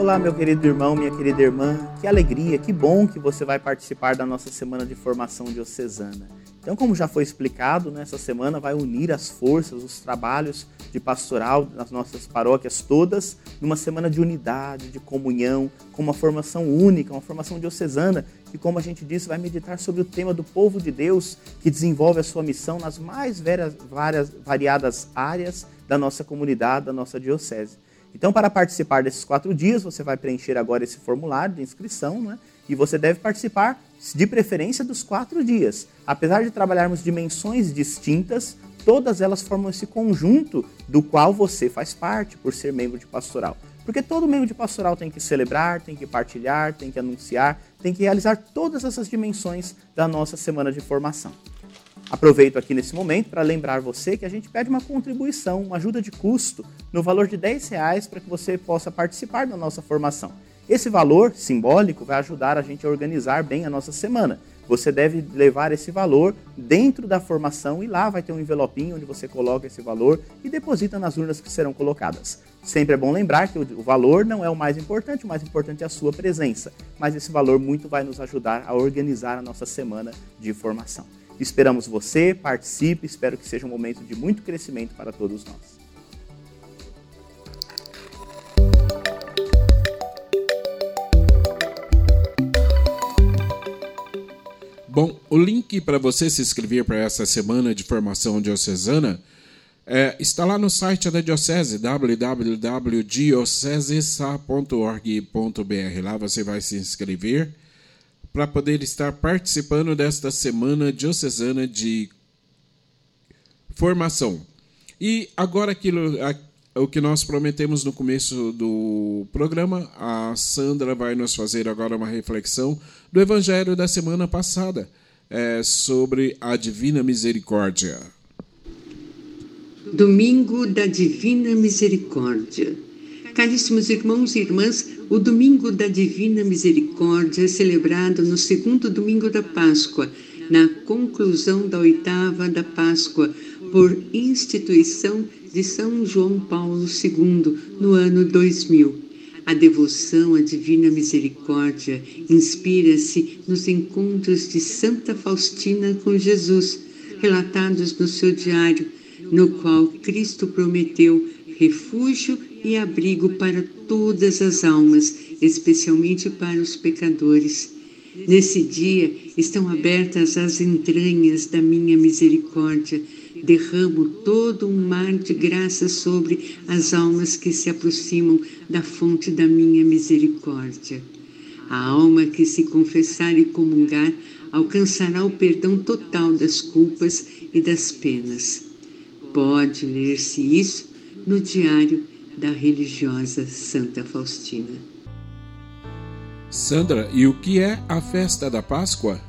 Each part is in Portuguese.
Olá, meu querido irmão, minha querida irmã, que alegria, que bom que você vai participar da nossa semana de formação diocesana. Então, como já foi explicado, essa semana vai unir as forças, os trabalhos de pastoral das nossas paróquias todas, numa semana de unidade, de comunhão, com uma formação única, uma formação diocesana, que, como a gente disse, vai meditar sobre o tema do povo de Deus, que desenvolve a sua missão nas mais variadas áreas da nossa comunidade, da nossa diocese. Então, para participar desses 4 dias, você vai preencher agora esse formulário de inscrição, e você deve participar, de preferência, dos 4 dias. Apesar de trabalharmos dimensões distintas, todas elas formam esse conjunto do qual você faz parte, por ser membro de pastoral. Porque todo membro de pastoral tem que celebrar, tem que partilhar, tem que anunciar, tem que realizar todas essas dimensões da nossa semana de formação. Aproveito aqui nesse momento para lembrar você que a gente pede uma contribuição, uma ajuda de custo, no valor de R$10 para que você possa participar da nossa formação. Esse valor simbólico vai ajudar a gente a organizar bem a nossa semana. Você deve levar esse valor dentro da formação e lá vai ter um envelopinho onde você coloca esse valor e deposita nas urnas que serão colocadas. Sempre é bom lembrar que o valor não é o mais importante é a sua presença, mas esse valor muito vai nos ajudar a organizar a nossa semana de formação. Esperamos você, participe, espero que seja um momento de muito crescimento para todos nós. Bom, o link para você se inscrever para essa semana de formação diocesana está lá no site da Diocese, www.diocesesa.org.br. Lá você vai se inscrever para poder estar participando desta semana diocesana de formação. E agora o que nós prometemos no começo do programa, a Sandra vai nos fazer agora uma reflexão do Evangelho da semana passada, sobre a Divina Misericórdia. Domingo da Divina Misericórdia. Caríssimos irmãos e irmãs, o Domingo da Divina Misericórdia é celebrado no 2º domingo da Páscoa, na conclusão da 8ª da Páscoa, por instituição de São João Paulo II, no ano 2000. A devoção à Divina Misericórdia inspira-se nos encontros de Santa Faustina com Jesus, relatados no seu diário, no qual Cristo prometeu refúgio e abrigo para todas as almas, especialmente para os pecadores. Nesse dia estão abertas as entranhas da minha misericórdia. Derramo todo um mar de graça sobre as almas que se aproximam da fonte da minha misericórdia. A alma que se confessar e comungar alcançará o perdão total das culpas e das penas. Pode ler-se isso no diário da religiosa Santa Faustina. Sandra, e o que é a festa da Páscoa?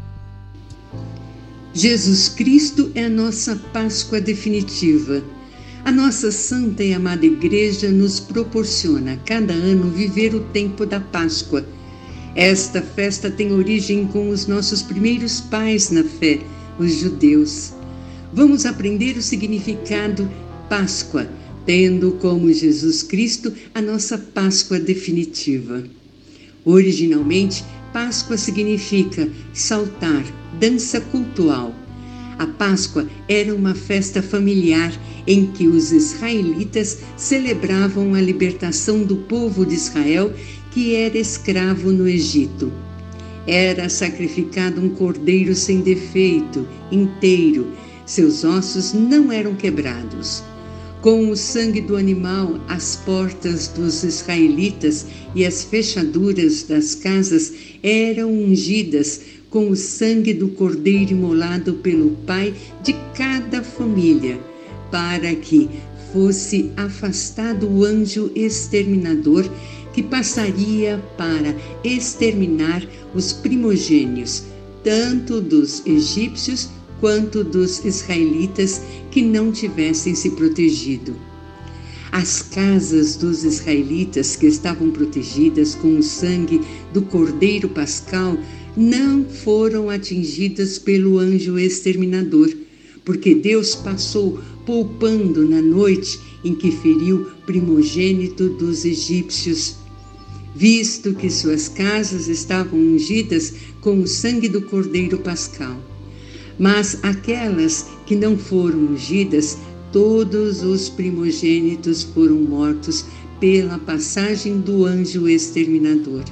Jesus Cristo é a nossa Páscoa definitiva. A nossa Santa e amada Igreja nos proporciona, a cada ano, viver o tempo da Páscoa. Esta festa tem origem com os nossos primeiros pais na fé, os judeus. Vamos aprender o significado Páscoa, tendo como Jesus Cristo a nossa Páscoa definitiva. Originalmente, Páscoa significa saltar, dança cultual. A Páscoa era uma festa familiar em que os israelitas celebravam a libertação do povo de Israel que era escravo no Egito. Era sacrificado um cordeiro sem defeito, inteiro. Seus ossos não eram quebrados. Com o sangue do animal, as portas dos israelitas e as fechaduras das casas eram ungidas com o sangue do cordeiro imolado pelo pai de cada família, para que fosse afastado o anjo exterminador que passaria para exterminar os primogênios, tanto dos egípcios quanto dos israelitas que não tivessem se protegido. As casas dos israelitas que estavam protegidas com o sangue do cordeiro pascal não foram atingidas pelo anjo exterminador, porque Deus passou poupando na noite em que feriu primogênito dos egípcios. visto que suas casas estavam ungidas com o sangue do Cordeiro Pascal. Mas aquelas que não foram ungidas, todos os primogênitos foram mortos pela passagem do anjo exterminador.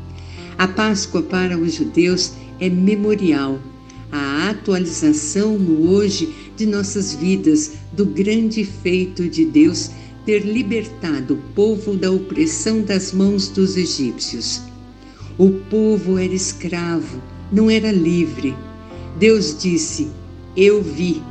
A Páscoa para os judeus é memorial, a atualização no hoje de nossas vidas do grande feito de Deus ter libertado o povo da opressão das mãos dos egípcios. O povo era escravo, não era livre. Deus disse: eu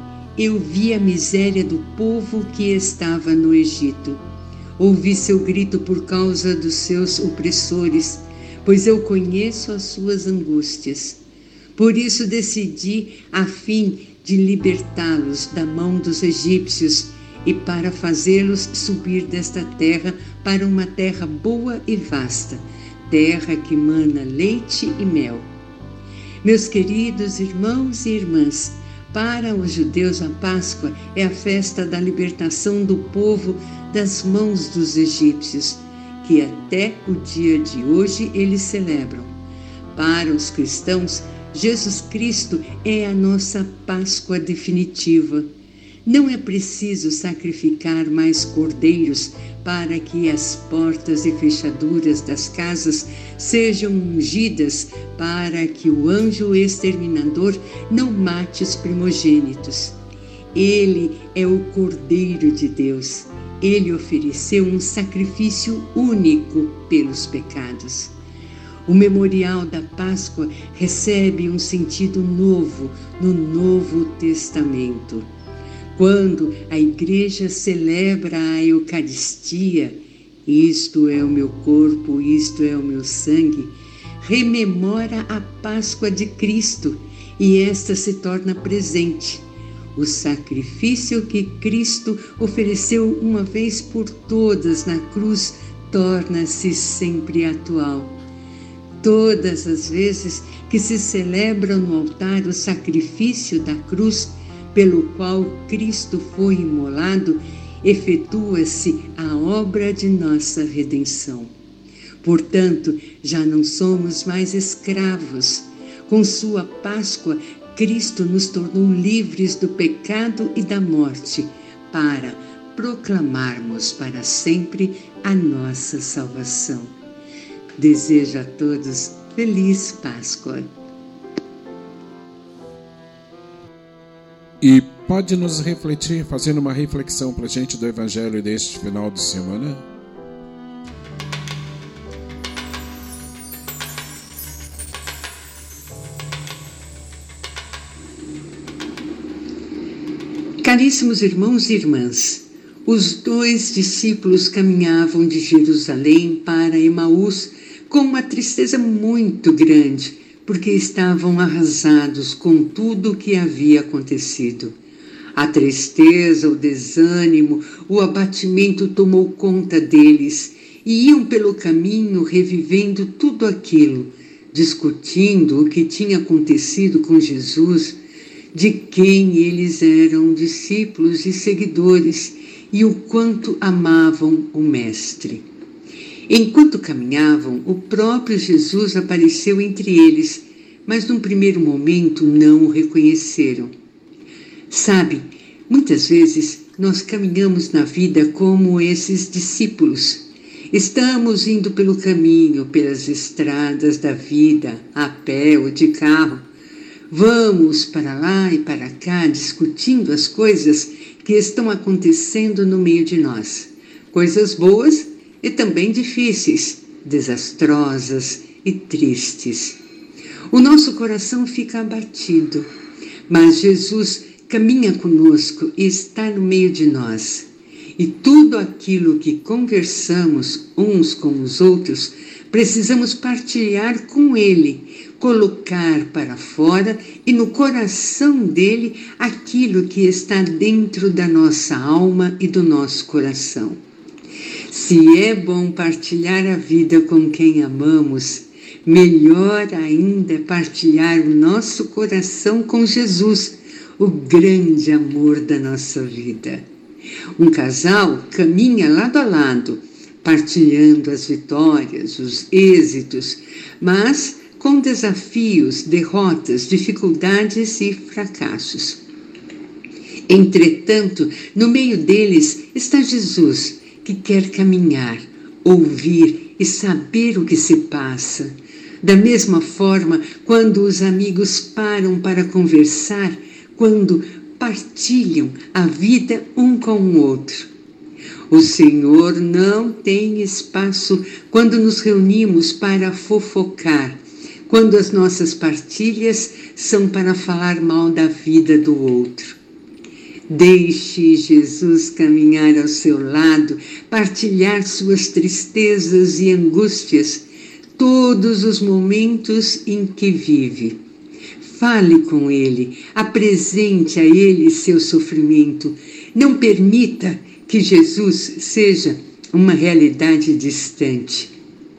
vi a miséria do povo que estava no Egito. Ouvi seu grito por causa dos seus opressores, pois eu conheço as suas angústias. Por isso decidi a fim de libertá-los da mão dos egípcios e para fazê-los subir desta terra para uma terra boa e vasta, terra que mana leite e mel. Meus queridos irmãos e irmãs, para os judeus a Páscoa é a festa da libertação do povo das mãos dos egípcios, que até o dia de hoje eles celebram. Para os cristãos, Jesus Cristo é a nossa Páscoa definitiva. Não é preciso sacrificar mais cordeiros para que as portas e fechaduras das casas sejam ungidas, para que o anjo exterminador não mate os primogênitos. Ele é o Cordeiro de Deus. Ele ofereceu um sacrifício único pelos pecados. O memorial da Páscoa recebe um sentido novo no Novo Testamento. Quando a Igreja celebra a Eucaristia, isto é o meu corpo, isto é o meu sangue, rememora a Páscoa de Cristo e esta se torna presente. O sacrifício que Cristo ofereceu uma vez por todas na cruz torna-se sempre atual. Todas as vezes que se celebra no altar o sacrifício da cruz, pelo qual Cristo foi imolado, efetua-se a obra de nossa redenção. Portanto, já não somos mais escravos. Com sua Páscoa, Cristo nos tornou livres do pecado e da morte, para proclamarmos para sempre a nossa salvação. Desejo a todos feliz Páscoa. E pode nos refletir, fazendo uma reflexão para a gente do Evangelho deste final de semana? Caríssimos irmãos e irmãs, os 2 discípulos caminhavam de Jerusalém para Emaús com uma tristeza muito grande, porque estavam arrasados com tudo o que havia acontecido. A tristeza, o desânimo, o abatimento tomou conta deles e iam pelo caminho revivendo tudo aquilo, discutindo o que tinha acontecido com Jesus, de quem eles eram discípulos e seguidores e o quanto amavam o Mestre. Enquanto caminhavam, o próprio Jesus apareceu entre eles, mas num primeiro momento não o reconheceram. Sabe, muitas vezes nós caminhamos na vida como esses discípulos. Estamos indo pelo caminho, pelas estradas da vida, a pé ou de carro. Vamos para lá e para cá discutindo as coisas que estão acontecendo no meio de nós. Coisas boas e também difíceis, desastrosas e tristes. O nosso coração fica abatido, mas Jesus caminha conosco e está no meio de nós. E tudo aquilo que conversamos uns com os outros, precisamos partilhar com Ele, colocar para fora e no coração dele aquilo que está dentro da nossa alma e do nosso coração. Se é bom partilhar a vida com quem amamos, melhor ainda é partilhar o nosso coração com Jesus, o grande amor da nossa vida. Um casal caminha lado a lado, partilhando as vitórias, os êxitos, mas com desafios, derrotas, dificuldades e fracassos. Entretanto, no meio deles está Jesus, que quer caminhar, ouvir e saber o que se passa. Da mesma forma, quando os amigos param para conversar, quando partilham a vida um com o outro. O Senhor não tem espaço quando nos reunimos para fofocar, quando as nossas partilhas são para falar mal da vida do outro. Deixe Jesus caminhar ao seu lado, partilhar suas tristezas e angústias, todos os momentos em que vive. Fale com Ele, apresente a Ele seu sofrimento. Não permita que Jesus seja uma realidade distante.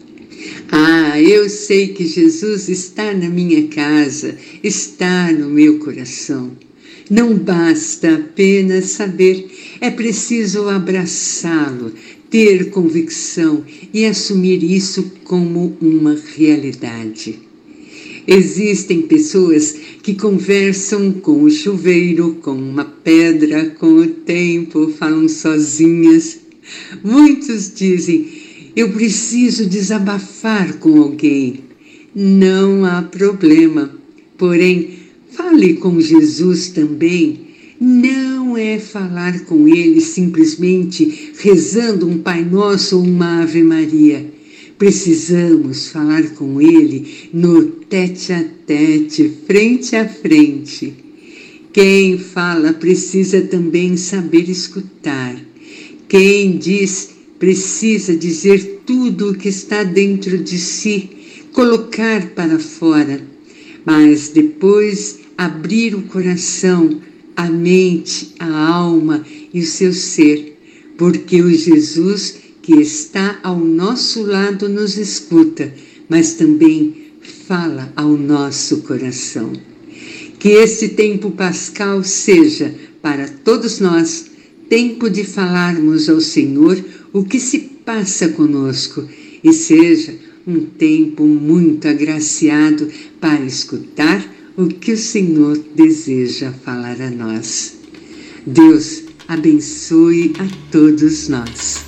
Eu sei que Jesus está na minha casa, está no meu coração. Não basta apenas saber, é preciso abraçá-lo, ter convicção e assumir isso como uma realidade. Existem pessoas que conversam com o chuveiro, com uma pedra, com o tempo, falam sozinhas. Muitos dizem, eu preciso desabafar com alguém. Não há problema, porém, fale com Jesus também. Não é falar com Ele simplesmente rezando um Pai Nosso ou uma Ave Maria. Precisamos falar com Ele no tete-a-tete, frente a frente. Quem fala precisa também saber escutar. Quem diz precisa dizer tudo o que está dentro de si, colocar para fora, mas depois abrir o coração, a mente, a alma e o seu ser, porque o Jesus que está ao nosso lado nos escuta, mas também fala ao nosso coração. Que esse tempo pascal seja, para todos nós, tempo de falarmos ao Senhor o que se passa conosco e seja um tempo muito agraciado para escutar o que o Senhor deseja falar a nós. Deus abençoe a todos nós.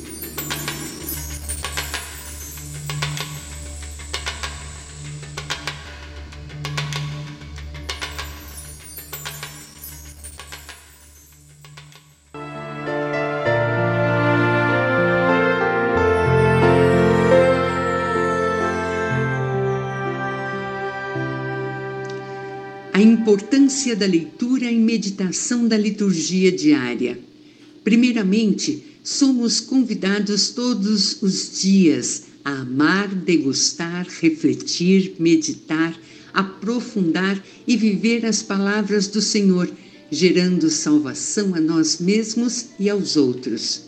A importância da leitura e meditação da liturgia diária. Primeiramente, somos convidados todos os dias a amar, degustar, refletir, meditar, aprofundar e viver as palavras do Senhor, gerando salvação a nós mesmos e aos outros.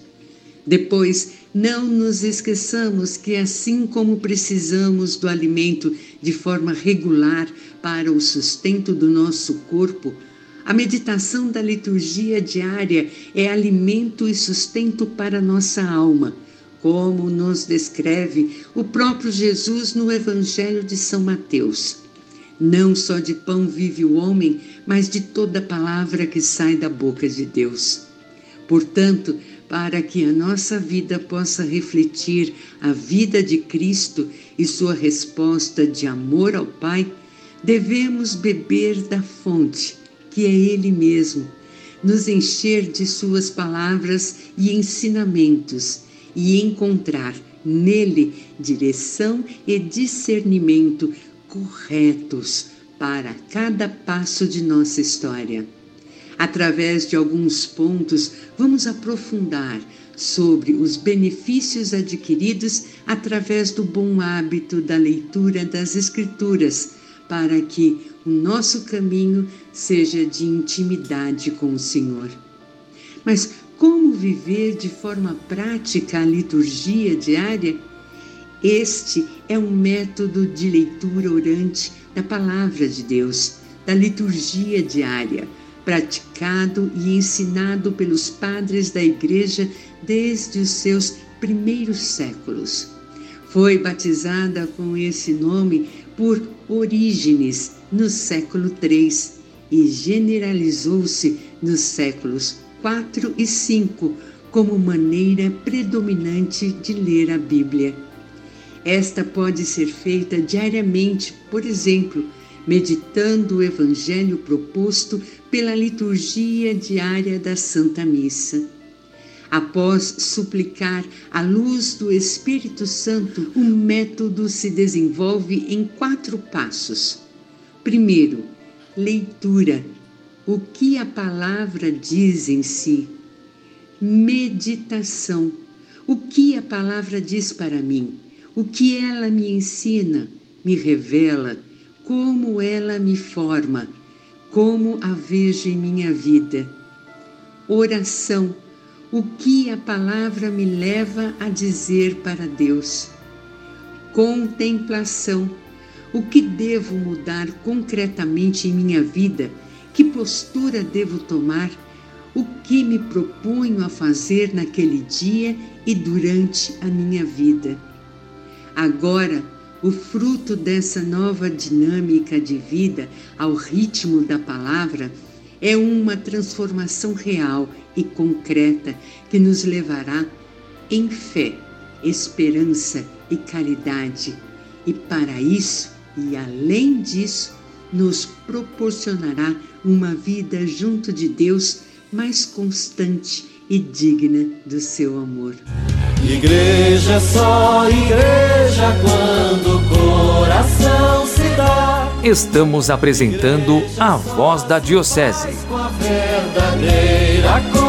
Depois, não nos esqueçamos que assim como precisamos do alimento de forma regular para o sustento do nosso corpo, a meditação da liturgia diária é alimento e sustento para nossa alma, como nos descreve o próprio Jesus no Evangelho de São Mateus. Não só de pão vive o homem, mas de toda palavra que sai da boca de Deus. Portanto, para que a nossa vida possa refletir a vida de Cristo e sua resposta de amor ao Pai, devemos beber da fonte, que é Ele mesmo, nos encher de suas palavras e ensinamentos e encontrar nele direção e discernimento corretos para cada passo de nossa história. Através de alguns pontos, vamos aprofundar sobre os benefícios adquiridos através do bom hábito da leitura das Escrituras, para que o nosso caminho seja de intimidade com o Senhor. Mas como viver de forma prática a liturgia diária? Este é um método de leitura orante da Palavra de Deus, da liturgia diária, praticado e ensinado pelos padres da Igreja desde os seus primeiros séculos. Foi batizada com esse nome por Orígenes no século III e generalizou-se nos séculos IV e V como maneira predominante de ler a Bíblia. Esta pode ser feita diariamente, por exemplo, meditando o Evangelho proposto pela liturgia diária da Santa Missa. Após suplicar a luz do Espírito Santo, o método se desenvolve em 4 passos. Primeiro, leitura. O que a palavra diz em si? Meditação. O que a palavra diz para mim? O que ela me ensina, me revela, como ela me forma, como a vejo em minha vida. Oração. O que a palavra me leva a dizer para Deus. Contemplação. O que devo mudar concretamente em minha vida? Que postura devo tomar? O que me proponho a fazer naquele dia e durante a minha vida? Agora, o fruto dessa nova dinâmica de vida ao ritmo da palavra é uma transformação real e concreta que nos levará em fé, esperança e caridade. E para isso, e além disso, nos proporcionará uma vida junto de Deus mais constante e digna do seu amor. Igreja é só igreja quando o coração se dá. Estamos apresentando a Voz da Diocese. Com a verdadeira